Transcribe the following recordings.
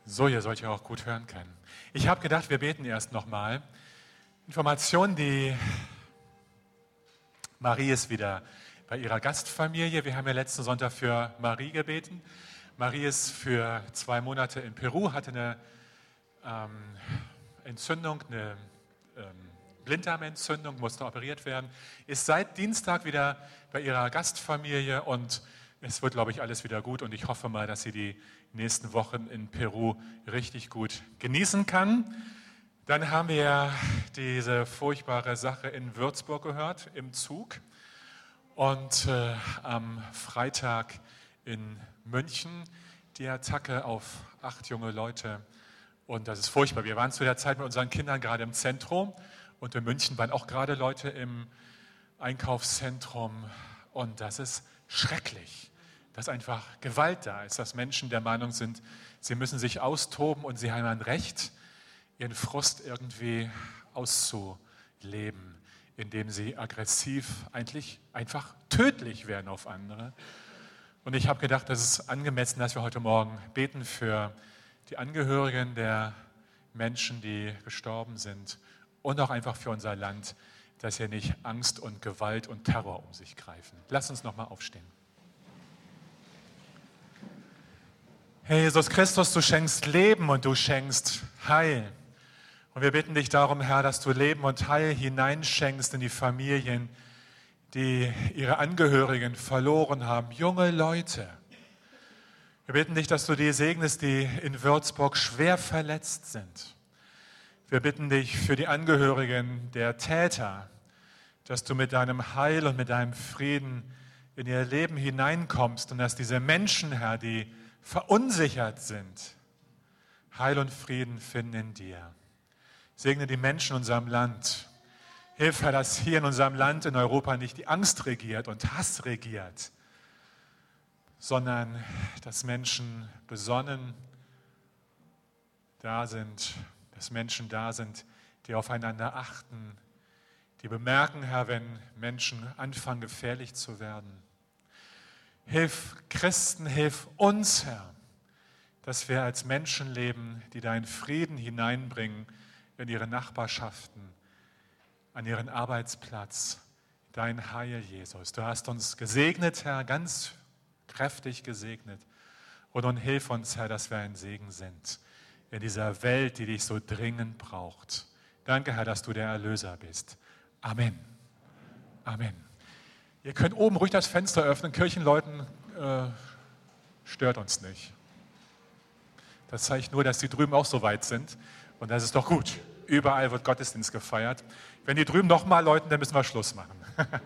So, ihr sollt ja auch gut hören können. Ich habe gedacht, wir beten erst nochmal. Information, die Marie ist wieder bei ihrer Gastfamilie. Wir haben ja letzten Sonntag für Marie gebeten. Marie ist für 2 Monate in Peru, hatte eine Entzündung, eine Blinddarmentzündung, musste operiert werden, ist seit Dienstag wieder bei ihrer Gastfamilie und es wird, glaube ich, alles wieder gut und ich hoffe mal, dass sie die nächsten Wochen in Peru richtig gut genießen kann. Dann haben wir diese furchtbare Sache in Würzburg gehört, im Zug. Und am Freitag in München die Attacke auf 8 junge Leute. Und das ist furchtbar. Wir waren zu der Zeit mit unseren Kindern gerade im Zentrum. Und in München waren auch gerade Leute im Einkaufszentrum. Und das ist schrecklich, dass einfach Gewalt da ist, dass Menschen der Meinung sind, sie müssen sich austoben und sie haben ein Recht, ihren Frust irgendwie auszuleben, indem sie aggressiv, eigentlich einfach tödlich werden auf andere. Und ich habe gedacht, das ist angemessen, dass wir heute Morgen beten für die Angehörigen der Menschen, die gestorben sind und auch einfach für unser Land, dass hier nicht Angst und Gewalt und Terror um sich greifen. Lass uns nochmal aufstehen. Herr Jesus Christus, du schenkst Leben und du schenkst Heil. Und wir bitten dich darum, Herr, dass du Leben und Heil hineinschenkst in die Familien, die ihre Angehörigen verloren haben, junge Leute. Wir bitten dich, dass du die segnest, die in Würzburg schwer verletzt sind. Wir bitten dich für die Angehörigen der Täter, dass du mit deinem Heil und mit deinem Frieden in ihr Leben hineinkommst und dass diese Menschen, Herr, die verunsichert sind, Heil und Frieden finden in dir. Segne die Menschen in unserem Land. Hilf, Herr, dass hier in unserem Land, in Europa nicht die Angst regiert und Hass regiert, sondern dass Menschen besonnen da sind, dass Menschen da sind, die aufeinander achten, die bemerken, Herr, wenn Menschen anfangen, gefährlich zu werden. Hilf Christen, hilf uns, Herr, dass wir als Menschen leben, die deinen Frieden hineinbringen in ihre Nachbarschaften, an ihren Arbeitsplatz, dein Heil, Jesus. Du hast uns gesegnet, Herr, ganz kräftig gesegnet. Und nun hilf uns, Herr, dass wir ein Segen sind in dieser Welt, die dich so dringend braucht. Danke, Herr, dass du der Erlöser bist. Amen. Amen. Ihr könnt oben ruhig das Fenster öffnen. Kirchenleuten stört uns nicht. Das zeigt nur, dass die drüben auch so weit sind. Und das ist doch gut. Überall wird Gottesdienst gefeiert. Wenn die drüben nochmal läuten, dann müssen wir Schluss machen.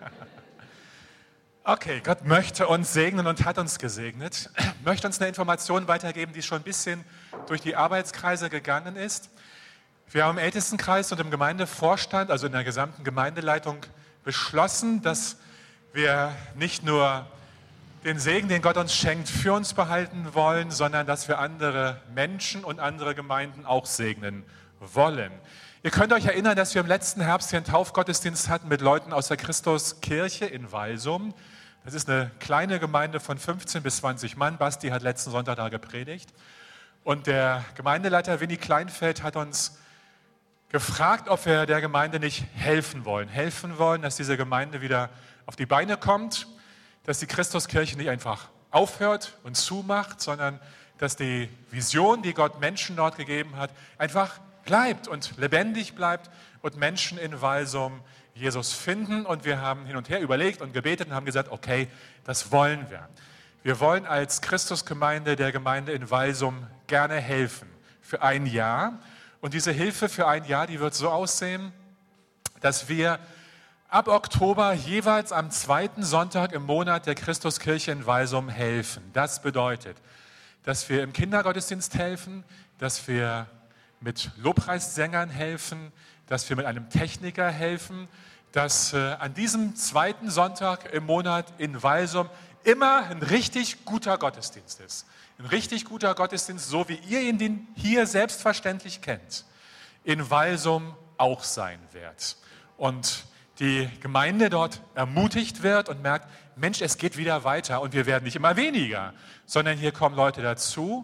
Okay, Gott möchte uns segnen und hat uns gesegnet. Möchte uns eine Information weitergeben, die schon ein bisschen durch die Arbeitskreise gegangen ist. Wir haben im Ältestenkreis und im Gemeindevorstand, also in der gesamten Gemeindeleitung, beschlossen, dass wir nicht nur den Segen, den Gott uns schenkt, für uns behalten wollen, sondern dass wir andere Menschen und andere Gemeinden auch segnen wollen. Ihr könnt euch erinnern, dass wir im letzten Herbst hier einen Taufgottesdienst hatten mit Leuten aus der Christuskirche in Walsum. Das ist eine kleine Gemeinde von 15 bis 20 Mann. Basti hat letzten Sonntag da gepredigt. Und der Gemeindeleiter Winnie Kleinfeld hat uns gefragt, ob wir der Gemeinde nicht helfen wollen. Helfen wollen, dass diese Gemeinde wieder auf die Beine kommt, dass die Christuskirche nicht einfach aufhört und zumacht, sondern dass die Vision, die Gott Menschen dort gegeben hat, einfach bleibt und lebendig bleibt und Menschen in Walsum Jesus finden. Und wir haben hin und her überlegt und gebetet und haben gesagt, okay, das wollen wir. Wir wollen als Christusgemeinde der Gemeinde in Walsum gerne helfen für ein Jahr. Und diese Hilfe für ein Jahr, die wird so aussehen, dass wir ab Oktober jeweils am 2. Sonntag im Monat der Christuskirche in Walsum helfen. Das bedeutet, dass wir im Kindergottesdienst helfen, dass wir mit Lobpreissängern helfen, dass wir mit einem Techniker helfen, dass an diesem 2. Sonntag im Monat in Walsum immer ein richtig guter Gottesdienst ist. Ein richtig guter Gottesdienst, so wie ihr ihn hier selbstverständlich kennt, in Walsum auch sein wird. Und die Gemeinde dort ermutigt wird und merkt, Mensch, es geht wieder weiter und wir werden nicht immer weniger, sondern hier kommen Leute dazu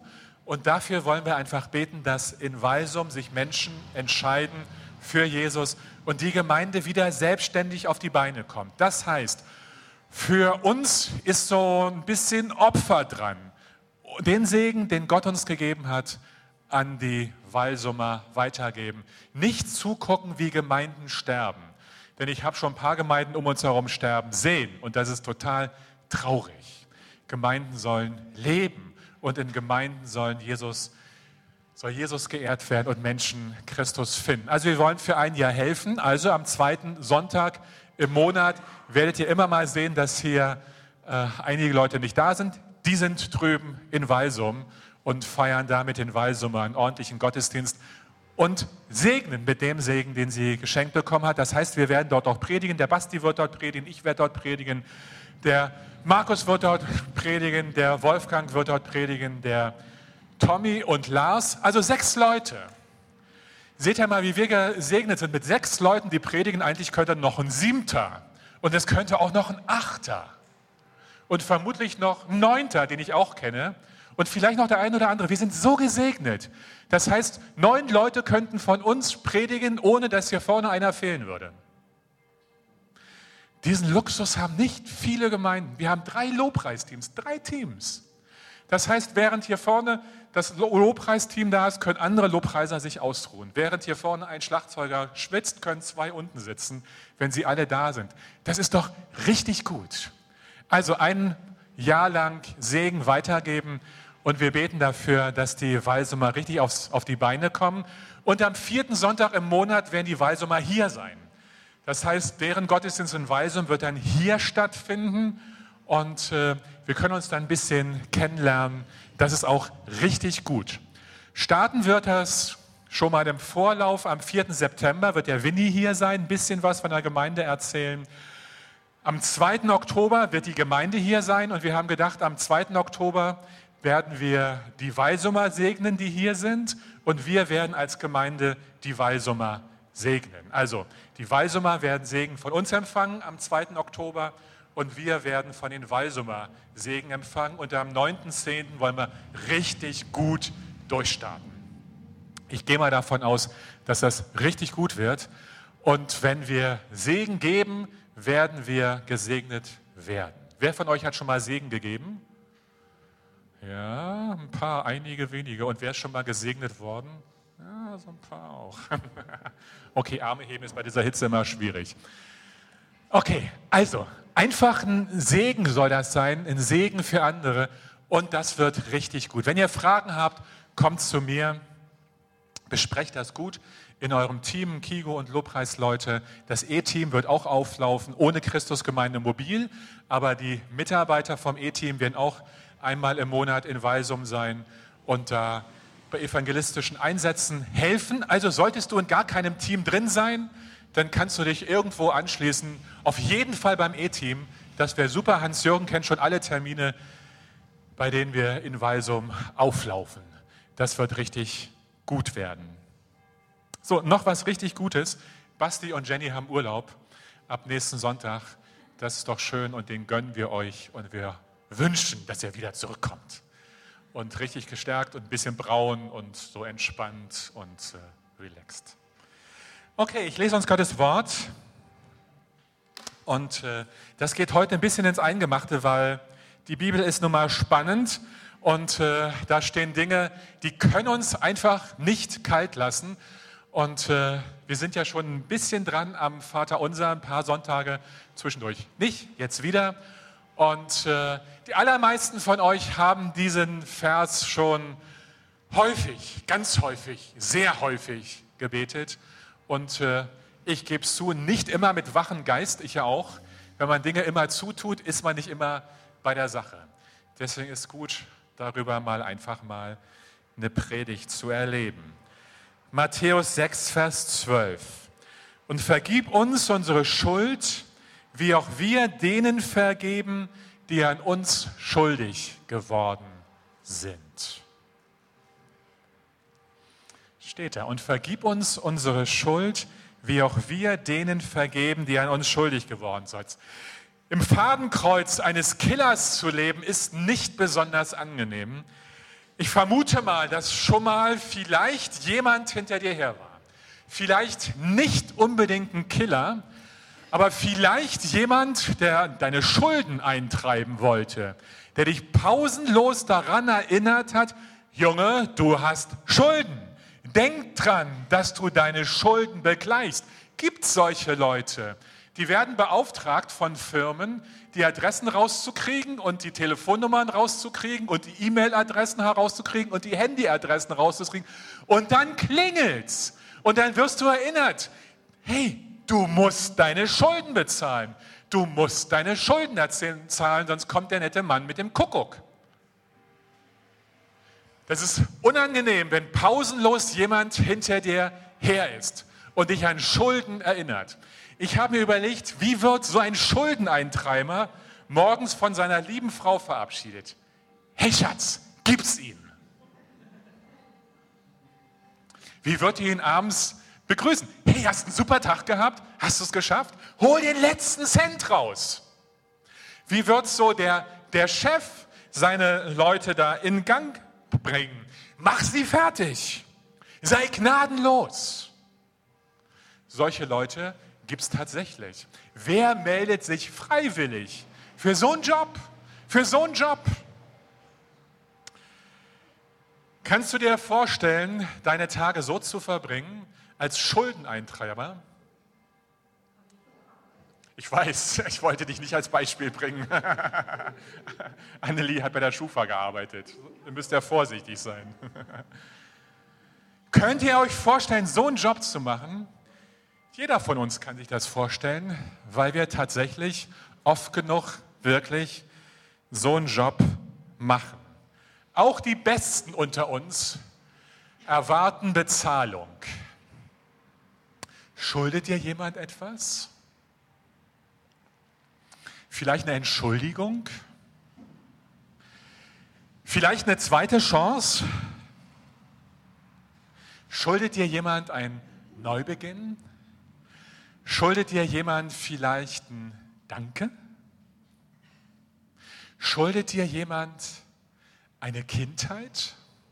Und dafür wollen wir einfach beten, dass in Walsum sich Menschen entscheiden für Jesus und die Gemeinde wieder selbstständig auf die Beine kommt. Das heißt, für uns ist so ein bisschen Opfer dran. Den Segen, den Gott uns gegeben hat, an die Walsumer weitergeben. Nicht zugucken, wie Gemeinden sterben. Denn ich habe schon ein paar Gemeinden um uns herum sterben sehen und das ist total traurig. Gemeinden sollen leben und in Gemeinden soll Jesus geehrt werden und Menschen Christus finden. Also wir wollen für ein Jahr helfen. Also am 2. Sonntag im Monat werdet ihr immer mal sehen, dass hier einige Leute nicht da sind. Die sind drüben in Walsum und feiern da mit den Walsumer einen ordentlichen Gottesdienst und segnen mit dem Segen, den sie geschenkt bekommen hat. Das heißt, wir werden dort auch predigen. Der Basti wird dort predigen, ich werde dort predigen, der Markus wird dort predigen, der Wolfgang wird dort predigen, der Tommy und Lars, also 6 Leute. Seht ihr mal, wie wir gesegnet sind mit 6 Leuten, die predigen. Eigentlich könnte noch ein 7. und es könnte auch noch ein 8. und vermutlich noch ein 9., den ich auch kenne. Und vielleicht noch der eine oder andere. Wir sind so gesegnet. Das heißt, 9 Leute könnten von uns predigen, ohne dass hier vorne einer fehlen würde. Diesen Luxus haben nicht viele Gemeinden. Wir haben 3 Lobpreisteams, 3 Teams. Das heißt, während hier vorne das Lobpreisteam da ist, können andere Lobpreiser sich ausruhen. Während hier vorne ein Schlagzeuger schwitzt, können 2 unten sitzen, wenn sie alle da sind. Das ist doch richtig gut. Also ein Jahr lang Segen weitergeben. Und wir beten dafür, dass die Walsumer richtig auf die Beine kommen. Und am 4. Sonntag im Monat werden die Walsumer hier sein. Das heißt, deren Gottesdienst in Walsum wird dann hier stattfinden. Und wir können uns dann ein bisschen kennenlernen. Das ist auch richtig gut. Starten wird das schon mal im Vorlauf. Am 4. September wird der Winnie hier sein, ein bisschen was von der Gemeinde erzählen. Am 2. Oktober wird die Gemeinde hier sein. Und wir haben gedacht, am 2. Oktober werden wir die Walsumer segnen, die hier sind, und wir werden als Gemeinde die Walsumer segnen. Also die Walsumer werden Segen von uns empfangen am 2. Oktober und wir werden von den Walsumer Segen empfangen und am 9.10. wollen wir richtig gut durchstarten. Ich gehe mal davon aus, dass das richtig gut wird und wenn wir Segen geben, werden wir gesegnet werden. Wer von euch hat schon mal Segen gegeben? Ja, ein paar, einige wenige. Und wer ist schon mal gesegnet worden? Ja, so ein paar auch. Okay, Arme heben ist bei dieser Hitze immer schwierig. Okay, also, einfach ein Segen soll das sein, ein Segen für andere. Und das wird richtig gut. Wenn ihr Fragen habt, kommt zu mir, besprecht das gut in eurem Team, Kigo und Lobpreisleute. Das E-Team wird auch auflaufen, ohne Christusgemeinde mobil. Aber die Mitarbeiter vom E-Team werden auch einmal im Monat in Walsum sein und da bei evangelistischen Einsätzen helfen. Also solltest du in gar keinem Team drin sein, dann kannst du dich irgendwo anschließen. Auf jeden Fall beim E-Team. Das wäre super. Hans-Jürgen kennt schon alle Termine, bei denen wir in Walsum auflaufen. Das wird richtig gut werden. So, noch was richtig Gutes. Basti und Jenny haben Urlaub ab nächsten Sonntag. Das ist doch schön und den gönnen wir euch und wir wünschen, dass er wieder zurückkommt und richtig gestärkt und ein bisschen braun und so entspannt und relaxed. Okay, ich lese uns Gottes Wort und das geht heute ein bisschen ins Eingemachte, weil die Bibel ist nun mal spannend und da stehen Dinge, die können uns einfach nicht kalt lassen und wir sind ja schon ein bisschen dran am Vaterunser, ein paar Sonntage zwischendurch nicht, jetzt wieder. Und die allermeisten von euch haben diesen Vers schon häufig, ganz häufig, sehr häufig gebetet. Und ich gebe es zu, nicht immer mit wachem Geist, ich ja auch. Wenn man Dinge immer zutut, ist man nicht immer bei der Sache. Deswegen ist gut, darüber einfach mal eine Predigt zu erleben. Matthäus 6, Vers 12. Und vergib uns unsere Schuld, wie auch wir denen vergeben, die an uns schuldig geworden sind. Steht da. Und vergib uns unsere Schuld, wie auch wir denen vergeben, die an uns schuldig geworden sind. Im Fadenkreuz eines Killers zu leben, ist nicht besonders angenehm. Ich vermute mal, dass schon mal vielleicht jemand hinter dir her war. Vielleicht nicht unbedingt ein Killer, aber vielleicht jemand, der deine Schulden eintreiben wollte, der dich pausenlos daran erinnert hat, Junge, du hast Schulden. Denk dran, dass du deine Schulden begleichst. Gibt es solche Leute? Die werden beauftragt von Firmen, die Adressen rauszukriegen und die Telefonnummern rauszukriegen und die E-Mail-Adressen herauszukriegen und die Handy-Adressen rauszukriegen. Und dann klingelt's. Und dann wirst du erinnert, hey, du musst deine Schulden bezahlen. Du musst deine Schulden zahlen, sonst kommt der nette Mann mit dem Kuckuck. Das ist unangenehm, wenn pausenlos jemand hinter dir her ist und dich an Schulden erinnert. Ich habe mir überlegt, wie wird so ein Schuldeneintreiber morgens von seiner lieben Frau verabschiedet? Hey Schatz, gib's ihm. Wie wird ihr ihn abends begrüßen? Hey, hast einen super Tag gehabt? Hast du es geschafft? Hol den letzten Cent raus. Wie wird so der Chef seine Leute da in Gang bringen? Mach sie fertig. Sei gnadenlos. Solche Leute gibt es tatsächlich. Wer meldet sich freiwillig für so einen Job? Für so einen Job? Kannst du dir vorstellen, deine Tage so zu verbringen als Schuldeneintreiber? Ich weiß, ich wollte dich nicht als Beispiel bringen. Annelie hat bei der Schufa gearbeitet. Ihr müsst ja vorsichtig sein. Könnt ihr euch vorstellen, so einen Job zu machen? Jeder von uns kann sich das vorstellen, weil wir tatsächlich oft genug wirklich so einen Job machen. Auch die Besten unter uns erwarten Bezahlung. Schuldet dir jemand etwas? Vielleicht eine Entschuldigung? Vielleicht eine zweite Chance? Schuldet dir jemand einen Neubeginn? Schuldet dir jemand vielleicht ein Danke? Schuldet dir jemand eine Kindheit?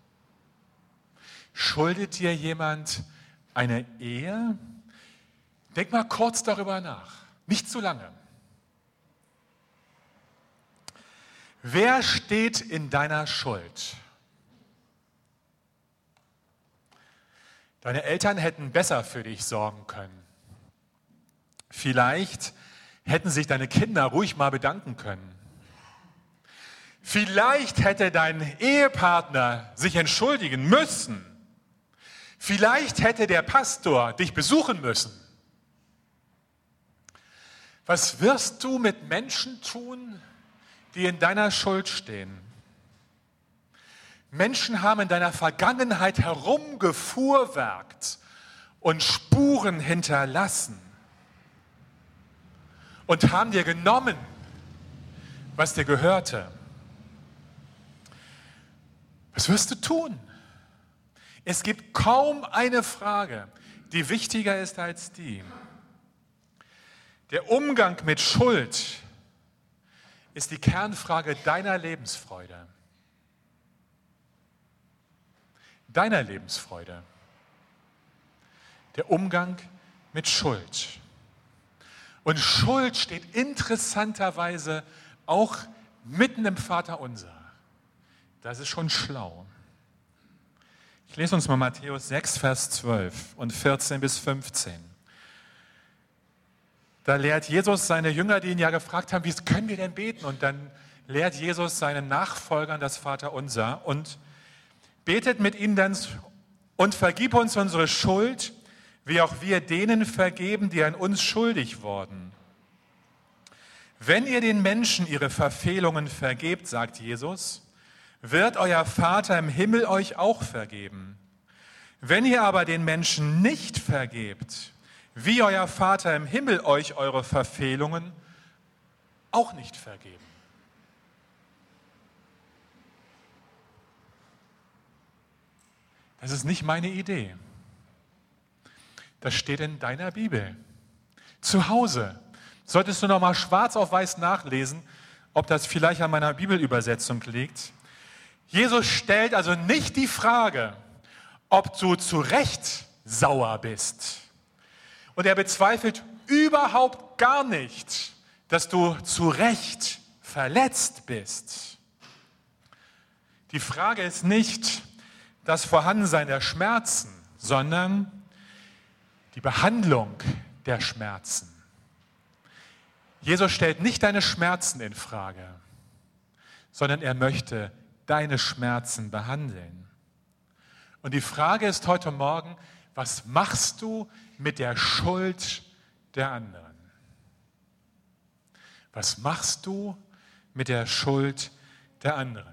Schuldet dir jemand eine Ehe? Denk mal kurz darüber nach, nicht zu lange. Wer steht in deiner Schuld? Deine Eltern hätten besser für dich sorgen können. Vielleicht hätten sich deine Kinder ruhig mal bedanken können. Vielleicht hätte dein Ehepartner sich entschuldigen müssen. Vielleicht hätte der Pastor dich besuchen müssen. Was wirst du mit Menschen tun, die in deiner Schuld stehen? Menschen haben in deiner Vergangenheit herumgefuhrwerkt und Spuren hinterlassen und haben dir genommen, was dir gehörte. Was wirst du tun? Es gibt kaum eine Frage, die wichtiger ist als die. Der Umgang mit Schuld ist die Kernfrage deiner Lebensfreude. Deiner Lebensfreude. Der Umgang mit Schuld. Und Schuld steht interessanterweise auch mitten im Vaterunser. Das ist schon schlau. Ich lese uns mal Matthäus 6, Vers 12 und 14 bis 15. Da lehrt Jesus seine Jünger, die ihn ja gefragt haben, wie können wir denn beten? Und dann lehrt Jesus seinen Nachfolgern das Vaterunser und betet mit ihnen dann und vergib uns unsere Schuld, wie auch wir denen vergeben, die an uns schuldig wurden. Wenn ihr den Menschen ihre Verfehlungen vergebt, sagt Jesus, wird euer Vater im Himmel euch auch vergeben. Wenn ihr aber den Menschen nicht vergebt, wie euer Vater im Himmel euch eure Verfehlungen auch nicht vergeben. Das ist nicht meine Idee. Das steht in deiner Bibel. Zu Hause solltest du noch mal schwarz auf weiß nachlesen, ob das vielleicht an meiner Bibelübersetzung liegt. Jesus stellt also nicht die Frage, ob du zu Recht sauer bist. Und er bezweifelt überhaupt gar nicht, dass du zu Recht verletzt bist. Die Frage ist nicht das Vorhandensein der Schmerzen, sondern die Behandlung der Schmerzen. Jesus stellt nicht deine Schmerzen in Frage, sondern er möchte deine Schmerzen behandeln. Und die Frage ist heute Morgen, was machst du mit der Schuld der anderen? Was machst du mit der Schuld der anderen?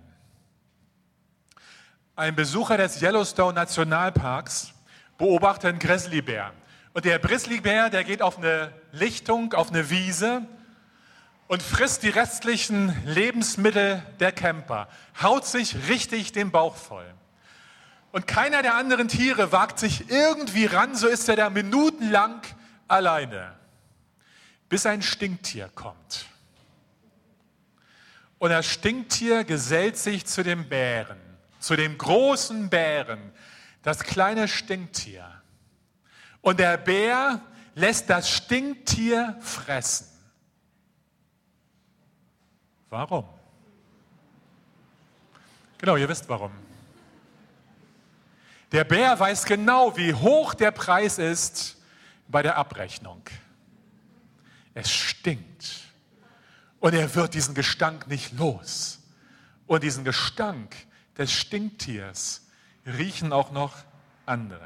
Ein Besucher des Yellowstone Nationalparks beobachtet einen Grizzlybär. Und der Grizzlybär, der geht auf eine Lichtung, auf eine Wiese und frisst die restlichen Lebensmittel der Camper, haut sich richtig den Bauch voll. Und keiner der anderen Tiere wagt sich irgendwie ran, so ist er da minutenlang alleine, bis ein Stinktier kommt. Und das Stinktier gesellt sich zu dem Bären, zu dem großen Bären, das kleine Stinktier. Und der Bär lässt das Stinktier fressen. Warum? Genau, ihr wisst warum. Der Bär weiß genau, wie hoch der Preis ist bei der Abrechnung. Es stinkt. Und er wird diesen Gestank nicht los. Und diesen Gestank des Stinktiers riechen auch noch andere.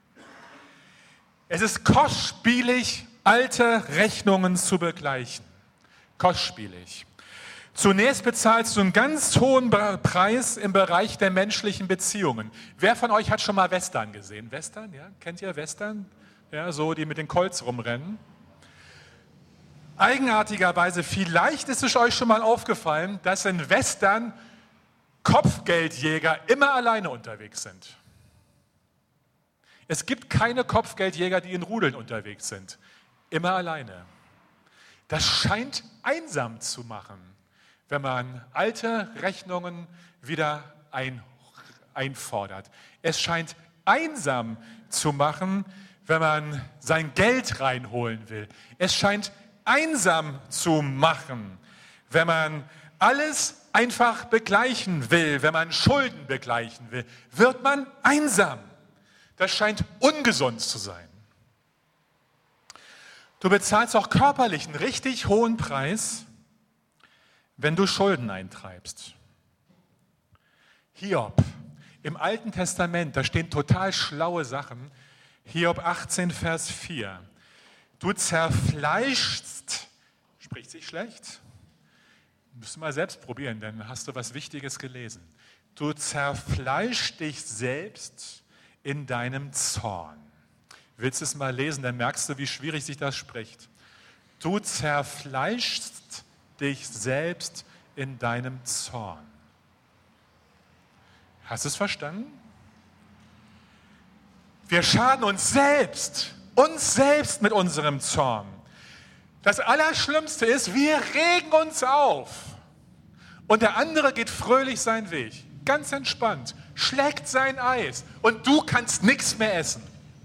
Es ist kostspielig, alte Rechnungen zu begleichen. Kostspielig. Zunächst bezahlst du einen ganz hohen Preis im Bereich der menschlichen Beziehungen. Wer von euch hat schon mal Western gesehen? Western, ja? Kennt ihr Western? Ja, so die mit den Colts rumrennen. Eigenartigerweise, vielleicht ist es euch schon mal aufgefallen, dass in Western Kopfgeldjäger immer alleine unterwegs sind. Es gibt keine Kopfgeldjäger, die in Rudeln unterwegs sind. Immer alleine. Das scheint einsam zu machen, wenn man alte Rechnungen wieder einfordert. Es scheint einsam zu machen, wenn man sein Geld reinholen will. Es scheint einsam zu machen, wenn man alles einfach begleichen will, wenn man Schulden begleichen will, wird man einsam. Das scheint ungesund zu sein. Du bezahlst auch körperlich einen richtig hohen Preis, wenn du Schulden eintreibst. Hiob, im Alten Testament, da stehen total schlaue Sachen. Hiob 18, Vers 4. Du zerfleischst, spricht sich schlecht? Müssen wir mal selbst probieren, dann hast du was Wichtiges gelesen. Du zerfleischst dich selbst in deinem Zorn. Willst du es mal lesen, dann merkst du, wie schwierig sich das spricht. Du zerfleischst dich selbst in deinem Zorn. Hast du es verstanden? Wir schaden uns selbst mit unserem Zorn. Das Allerschlimmste ist, wir regen uns auf und der andere geht fröhlich seinen Weg, ganz entspannt, schlägt sein Eis und du kannst nichts mehr essen.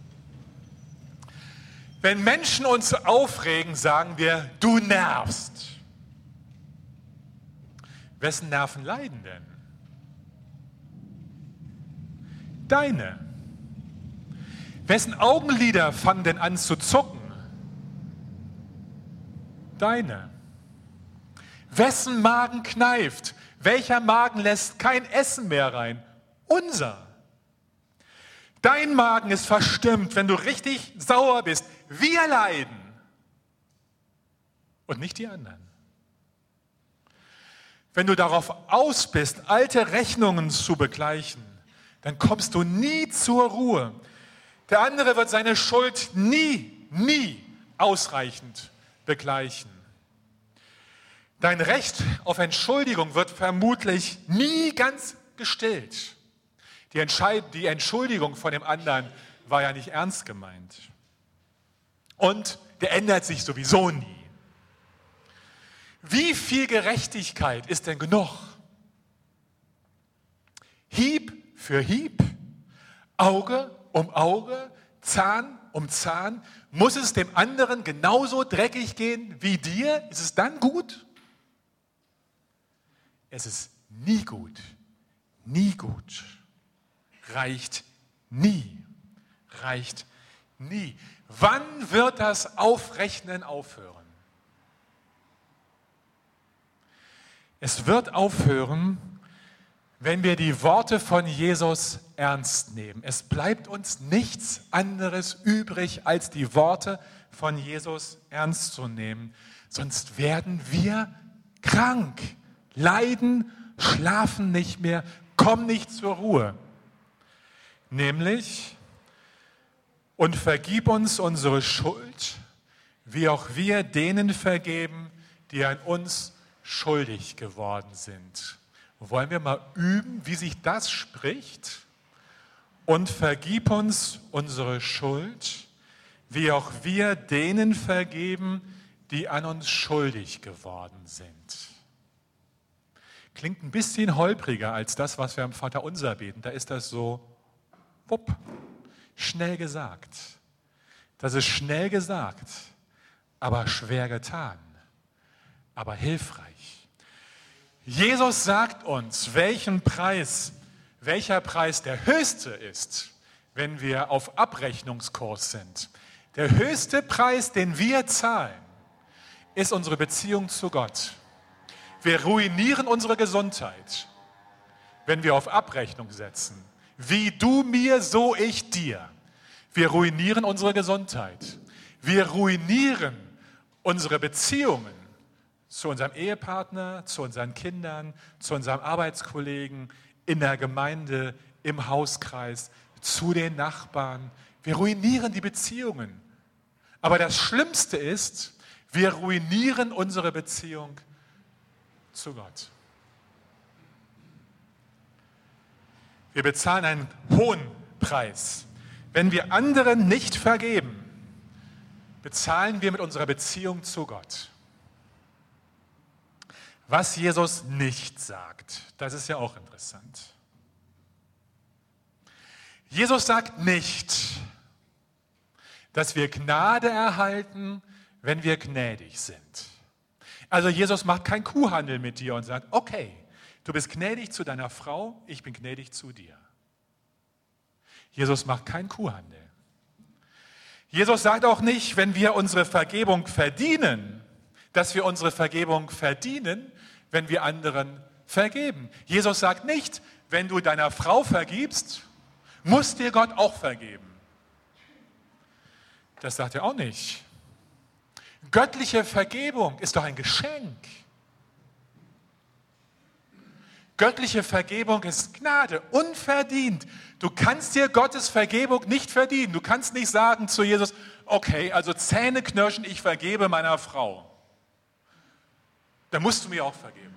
Wenn Menschen uns aufregen, sagen wir, du nervst. Wessen Nerven leiden denn? Deine. Wessen Augenlider fangen denn an zu zucken? Deine. Wessen Magen kneift? Welcher Magen lässt kein Essen mehr rein? Unser. Dein Magen ist verstimmt, wenn du richtig sauer bist. Wir leiden und nicht die anderen. Wenn du darauf aus bist, alte Rechnungen zu begleichen, dann kommst du nie zur Ruhe. Der andere wird seine Schuld nie ausreichend begleichen. Dein Recht auf Entschuldigung wird vermutlich nie ganz gestillt. Die Entschuldigung von dem anderen war ja nicht ernst gemeint. Und der ändert sich sowieso nie. Wie viel Gerechtigkeit ist denn genug? Hieb für Hieb, Auge um Auge, Zahn um Zahn. Muss es dem anderen genauso dreckig gehen wie dir? Ist es dann gut? Es ist nie gut. Nie gut. Reicht nie. Reicht nie. Wann wird das Aufrechnen aufhören? Es wird aufhören, wenn wir die Worte von Jesus ernst nehmen. Es bleibt uns nichts anderes übrig, als die Worte von Jesus ernst zu nehmen. Sonst werden wir krank, leiden, schlafen nicht mehr, kommen nicht zur Ruhe. Nämlich, und vergib uns unsere Schuld, wie auch wir denen vergeben, die an uns schuldig geworden sind. Wollen wir mal üben, wie sich das spricht? Und vergib uns unsere Schuld, wie auch wir denen vergeben, die an uns schuldig geworden sind. Klingt ein bisschen holpriger als das, was wir am Vaterunser beten. Da ist das so, wupp, schnell gesagt. Das ist schnell gesagt, aber schwer getan, aber hilfreich. Jesus sagt uns, welcher Preis der höchste ist, wenn wir auf Abrechnungskurs sind. Der höchste Preis, den wir zahlen, ist unsere Beziehung zu Gott. Wir ruinieren unsere Gesundheit, wenn wir auf Abrechnung setzen. Wie du mir, so ich dir. Wir ruinieren unsere Gesundheit. Wir ruinieren unsere Beziehungen zu unserem Ehepartner, zu unseren Kindern, zu unserem Arbeitskollegen, in der Gemeinde, im Hauskreis, zu den Nachbarn. Wir ruinieren die Beziehungen. Aber das Schlimmste ist, wir ruinieren unsere Beziehung zu Gott. Wir bezahlen einen hohen Preis. Wenn wir anderen nicht vergeben, bezahlen wir mit unserer Beziehung zu Gott. Was Jesus nicht sagt, das ist ja auch interessant. Jesus sagt nicht, dass wir Gnade erhalten, wenn wir gnädig sind. Also Jesus macht keinen Kuhhandel mit dir und sagt, okay, du bist gnädig zu deiner Frau, ich bin gnädig zu dir. Jesus macht keinen Kuhhandel. Jesus sagt auch nicht, wenn wir unsere Vergebung verdienen, dass wir unsere Vergebung verdienen, wenn wir anderen vergeben. Jesus sagt nicht, wenn du deiner Frau vergibst, muss dir Gott auch vergeben. Das sagt er auch nicht. Göttliche Vergebung ist doch ein Geschenk. Göttliche Vergebung ist Gnade, unverdient. Du kannst dir Gottes Vergebung nicht verdienen. Du kannst nicht sagen zu Jesus, okay, also Zähne knirschen, ich vergebe meiner Frau. Dann musst du mir auch vergeben.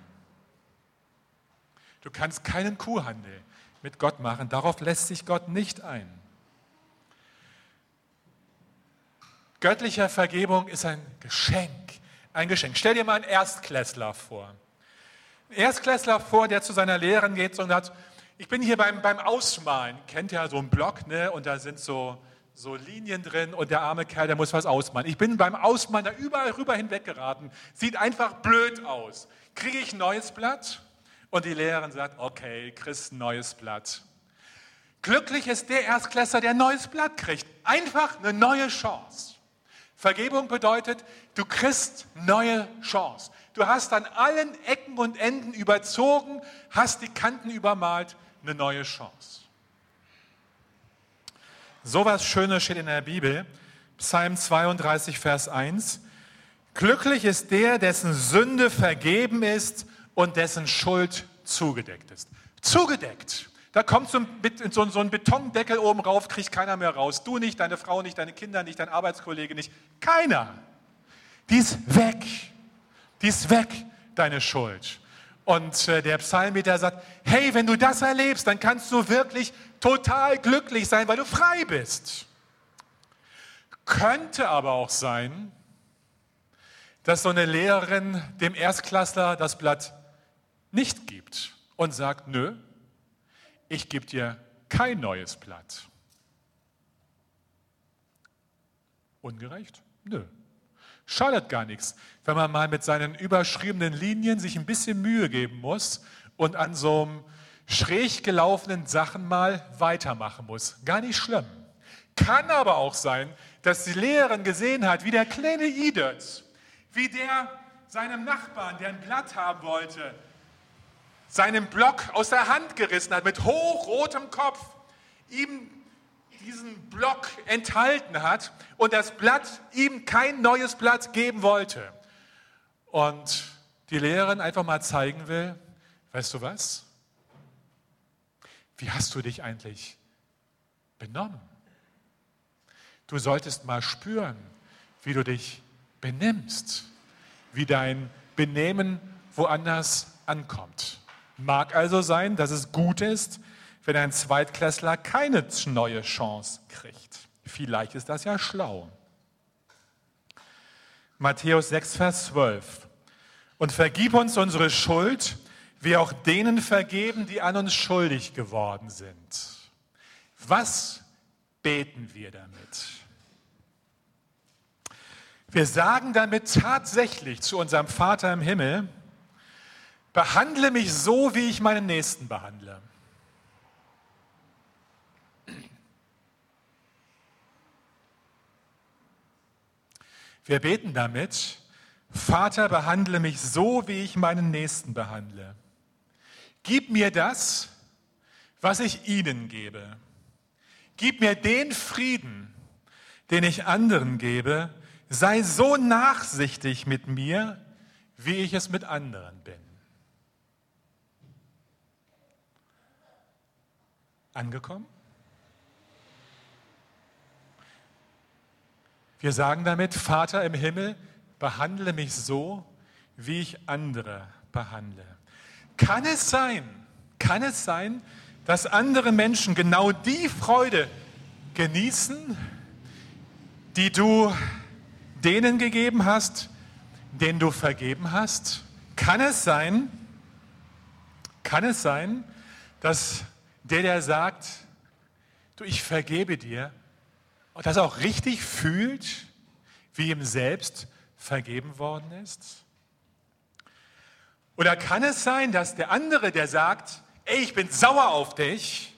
Du kannst keinen Kuhhandel mit Gott machen. Darauf lässt sich Gott nicht ein. Göttliche Vergebung ist ein Geschenk. Ein Geschenk. Stell dir mal einen Erstklässler vor. Ein Erstklässler vor, der zu seiner Lehrerin geht und sagt, ich bin hier beim Ausmalen. Kennt ja so einen Block, ne? Und da sind so Linien drin und der arme Kerl, der muss was ausmalen. Ich bin beim Ausmalen da überall rüber hinweg geraten. Sieht einfach blöd aus. Kriege ich ein neues Blatt? Und die Lehrerin sagt, okay, kriegst ein neues Blatt. Glücklich ist der Erstklässler, der ein neues Blatt kriegt. Einfach eine neue Chance. Vergebung bedeutet, du kriegst neue Chance. Du hast an allen Ecken und Enden überzogen, hast die Kanten übermalt, eine neue Chance. So was Schönes steht in der Bibel, Psalm 32, Vers 1. Glücklich ist der, dessen Sünde vergeben ist und dessen Schuld zugedeckt ist. Zugedeckt. Da kommt so ein Betondeckel oben rauf, kriegt keiner mehr raus. Du nicht, deine Frau nicht, deine Kinder nicht, dein Arbeitskollege nicht. Keiner. Die ist weg. Die ist weg, deine Schuld. Und der Psalmbeter sagt, hey, wenn du das erlebst, dann kannst du wirklich total glücklich sein, weil du frei bist. Könnte aber auch sein, dass so eine Lehrerin dem Erstklässler das Blatt nicht gibt und sagt, nö, ich gebe dir kein neues Blatt. Ungerecht? Nö. Schadet gar nichts, wenn man mal mit seinen überschriebenen Linien sich ein bisschen Mühe geben muss und an so einem schräg gelaufenen Sachen mal weitermachen muss. Gar nicht schlimm. Kann aber auch sein, dass die Lehrerin gesehen hat, wie der kleine Edith, wie der seinem Nachbarn, der ein Blatt haben wollte, seinen Block aus der Hand gerissen hat, mit hochrotem Kopf, ihm diesen Block enthalten hat und das Blatt ihm kein neues Blatt geben wollte. Und die Lehrerin einfach mal zeigen will, weißt du was? Wie hast du dich eigentlich benommen? Du solltest mal spüren, wie du dich benimmst, wie dein Benehmen woanders ankommt. Mag also sein, dass es gut ist, wenn ein Zweitklässler keine neue Chance kriegt. Vielleicht ist das ja schlau. Matthäus 6, Vers 12. Und vergib uns unsere Schuld, wie auch denen vergeben, die an uns schuldig geworden sind. Was beten wir damit? Wir sagen damit tatsächlich zu unserem Vater im Himmel, behandle mich so, wie ich meinen Nächsten behandle. Wir beten damit, Vater, behandle mich so, wie ich meinen Nächsten behandle. Gib mir das, was ich ihnen gebe. Gib mir den Frieden, den ich anderen gebe. Sei so nachsichtig mit mir, wie ich es mit anderen bin. Angekommen? Wir sagen damit, Vater im Himmel, behandle mich so, wie ich andere behandle. Kann es sein, dass andere Menschen genau die Freude genießen, die du denen gegeben hast, denen du vergeben hast? Kann es sein, dass der sagt, du, ich vergebe dir, und das auch richtig fühlt, wie ihm selbst vergeben worden ist? Oder kann es sein, dass der andere, der sagt, ey, ich bin sauer auf dich,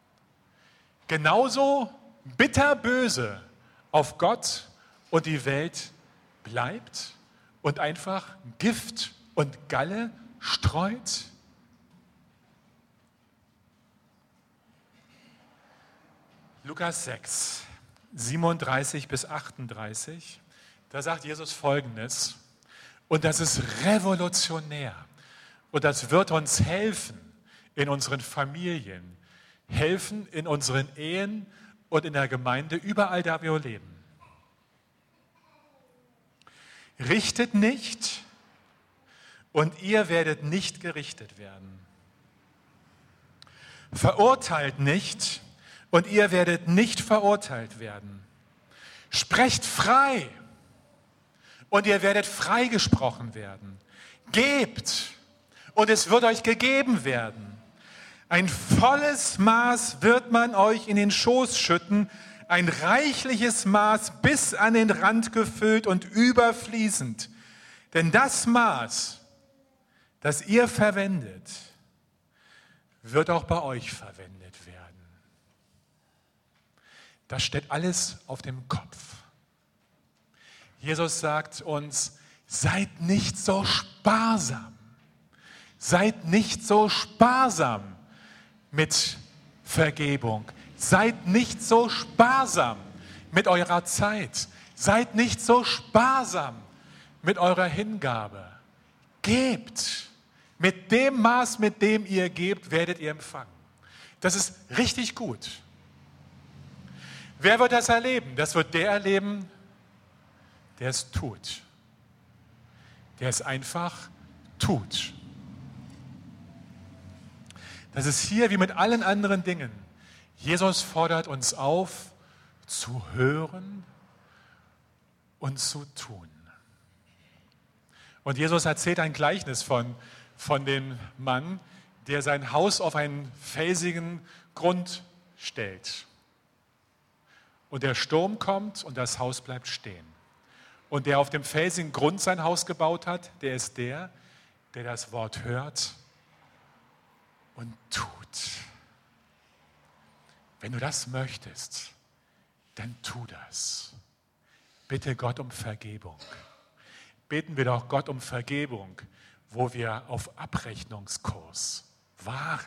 genauso bitterböse auf Gott und die Welt bleibt und einfach Gift und Galle streut? Lukas 6, 37 bis 38, da sagt Jesus Folgendes, und das ist revolutionär und das wird uns helfen in unseren Familien, helfen in unseren Ehen und in der Gemeinde, überall da wir leben. Richtet nicht und ihr werdet nicht gerichtet werden. Verurteilt nicht und ihr werdet nicht verurteilt werden. Sprecht frei und ihr werdet freigesprochen werden. Gebt und es wird euch gegeben werden. Ein volles Maß wird man euch in den Schoß schütten, ein reichliches Maß bis an den Rand gefüllt und überfließend. Denn das Maß, das ihr verwendet, wird auch bei euch verwendet werden. Das steht alles auf dem Kopf. Jesus sagt uns, seid nicht so sparsam. Seid nicht so sparsam mit Vergebung. Seid nicht so sparsam mit eurer Zeit. Seid nicht so sparsam mit eurer Hingabe. Gebt. Mit dem Maß, mit dem ihr gebt, werdet ihr empfangen. Das ist richtig gut. Wer wird das erleben? Das wird der erleben, der es tut. Der es einfach tut. Das ist hier wie mit allen anderen Dingen. Jesus fordert uns auf, zu hören und zu tun. Und Jesus erzählt ein Gleichnis von dem Mann, der sein Haus auf einen felsigen Grund stellt. Und der Sturm kommt und das Haus bleibt stehen. Und der auf dem felsigen Grund sein Haus gebaut hat, der ist der das Wort hört und tut. Wenn du das möchtest, dann tu das. Bitte Gott um Vergebung. Beten wir doch Gott um Vergebung, wo wir auf Abrechnungskurs waren.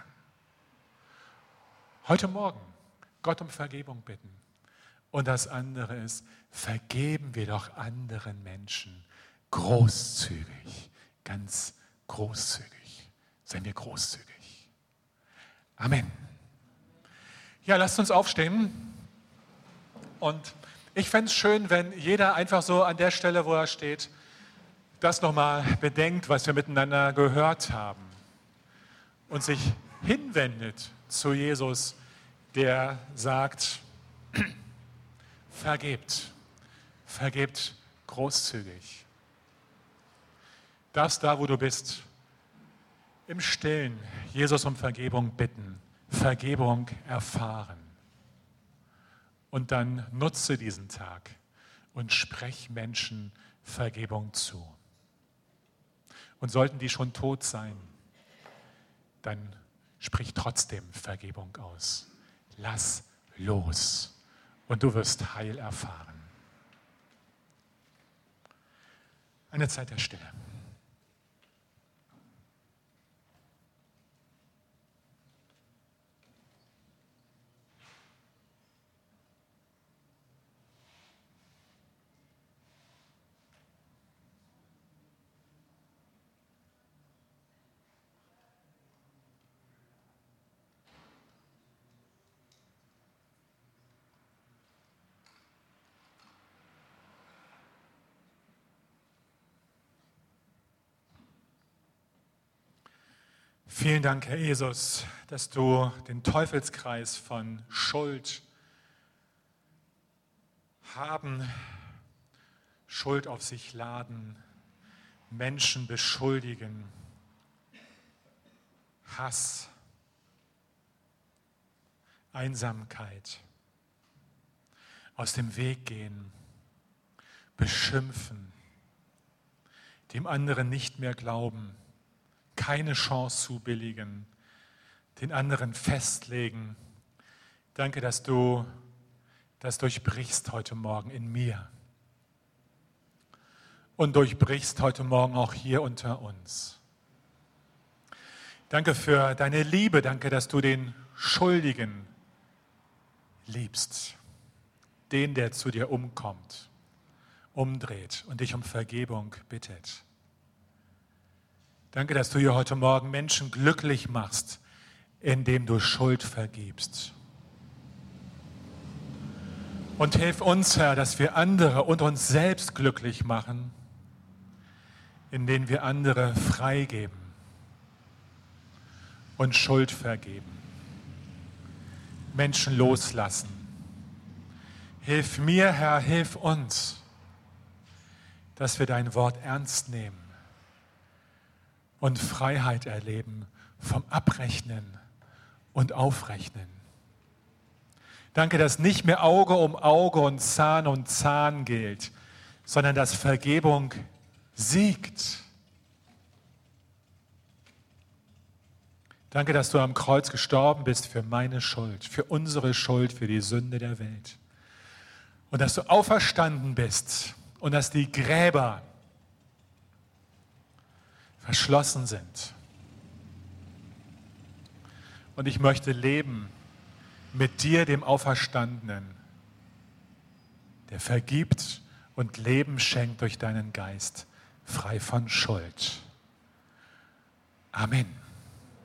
Heute Morgen Gott um Vergebung bitten. Und das andere ist, vergeben wir doch anderen Menschen großzügig, ganz großzügig. Seien wir großzügig. Amen. Ja, lasst uns aufstehen. Und ich fände es schön, wenn jeder einfach so an der Stelle, wo er steht, das nochmal bedenkt, was wir miteinander gehört haben. Und sich hinwendet zu Jesus, der sagt, vergebt großzügig. Darfst da, wo du bist, im Stillen Jesus um Vergebung bitten, Vergebung erfahren. Und dann nutze diesen Tag und sprech Menschen Vergebung zu. Und sollten die schon tot sein, dann sprich trotzdem Vergebung aus. Lass los und du wirst Heil erfahren. Eine Zeit der Stille. Vielen Dank, Herr Jesus, dass du den Teufelskreis von Schuld haben, Schuld auf sich laden, Menschen beschuldigen, Hass, Einsamkeit, aus dem Weg gehen, beschimpfen, dem anderen nicht mehr glauben, keine Chance zubilligen, den anderen festlegen. Danke, dass du das durchbrichst heute Morgen in mir und durchbrichst heute Morgen auch hier unter uns. Danke für deine Liebe, danke, dass du den Schuldigen liebst, den, der zu dir umkommt, umdreht und dich um Vergebung bittet. Danke, dass du hier heute Morgen Menschen glücklich machst, indem du Schuld vergibst. Und hilf uns, Herr, dass wir andere und uns selbst glücklich machen, indem wir andere freigeben und Schuld vergeben, Menschen loslassen. Hilf mir, Herr, hilf uns, dass wir dein Wort ernst nehmen und Freiheit erleben vom Abrechnen und Aufrechnen. Danke, dass nicht mehr Auge um Auge und Zahn gilt, sondern dass Vergebung siegt. Danke, dass du am Kreuz gestorben bist für meine Schuld, für unsere Schuld, für die Sünde der Welt. Und dass du auferstanden bist und dass die Gräber verschlossen sind. Und ich möchte leben mit dir, dem Auferstandenen, der vergibt und Leben schenkt durch deinen Geist, frei von Schuld. Amen.